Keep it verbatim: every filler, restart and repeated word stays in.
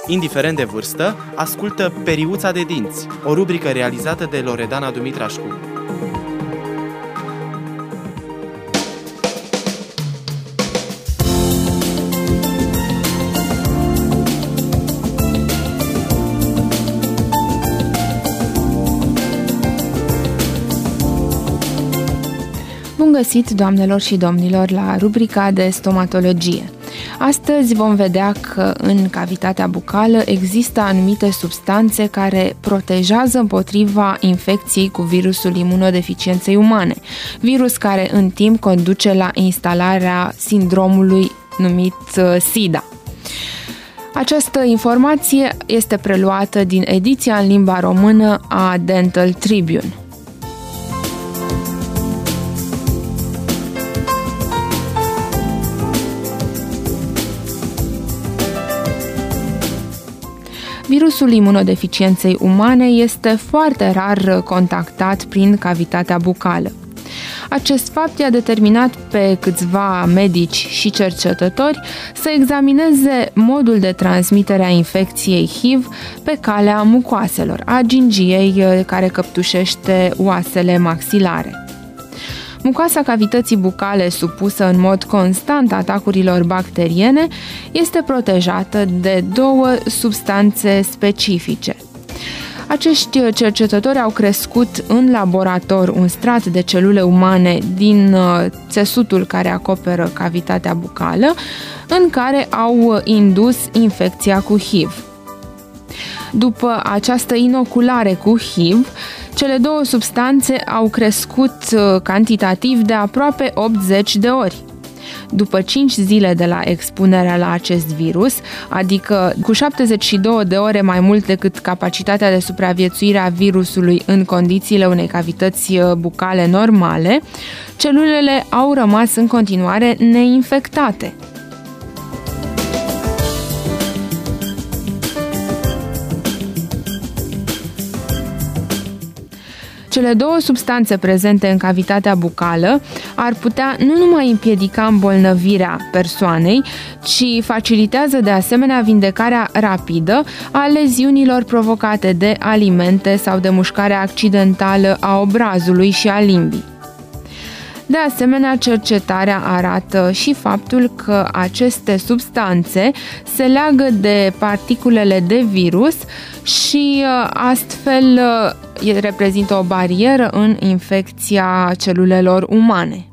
Indiferent de vârstă, ascultă Periuța de dinți, o rubrică realizată de Loredana Dumitrașcu. Bun găsit, doamnelor și domnilor, la rubrica de stomatologie. Astăzi vom vedea că în cavitatea bucală există anumite substanțe care protejează împotriva infecției cu virusul imunodeficienței umane, virus care în timp conduce la instalarea sindromului numit SIDA. Această informație este preluată din ediția în limba română a Dental Tribune. Virusul imunodeficienței umane este foarte rar contactat prin cavitatea bucală. Acest fapt i-a determinat pe câțiva medici și cercetători să examineze modul de transmitere a infecției H I V pe calea mucoaselor, a gingiei care căptușește oasele maxilare. Mucoasa cavității bucale, supusă în mod constant atacurilor bacteriene, este protejată de două substanțe specifice. Acești cercetători au crescut în laborator un strat de celule umane din țesutul care acoperă cavitatea bucală, în care au indus infecția cu H I V. După această inoculare cu H I V, cele două substanțe au crescut cantitativ de aproape optzeci de ori. După cinci zile de la expunerea la acest virus, adică cu șaptezeci și două de ore mai mult decât capacitatea de supraviețuire a virusului în condițiile unei cavități bucale normale, celulele au rămas în continuare neinfectate. Cele două substanțe prezente în cavitatea bucală ar putea nu numai împiedica îmbolnăvirea persoanei, ci facilitează de asemenea vindecarea rapidă a leziunilor provocate de alimente sau de mușcarea accidentală a obrazului și a limbii. De asemenea, cercetarea arată și faptul că aceste substanțe se leagă de particulele de virus și astfel reprezintă o barieră în infecția celulelor umane.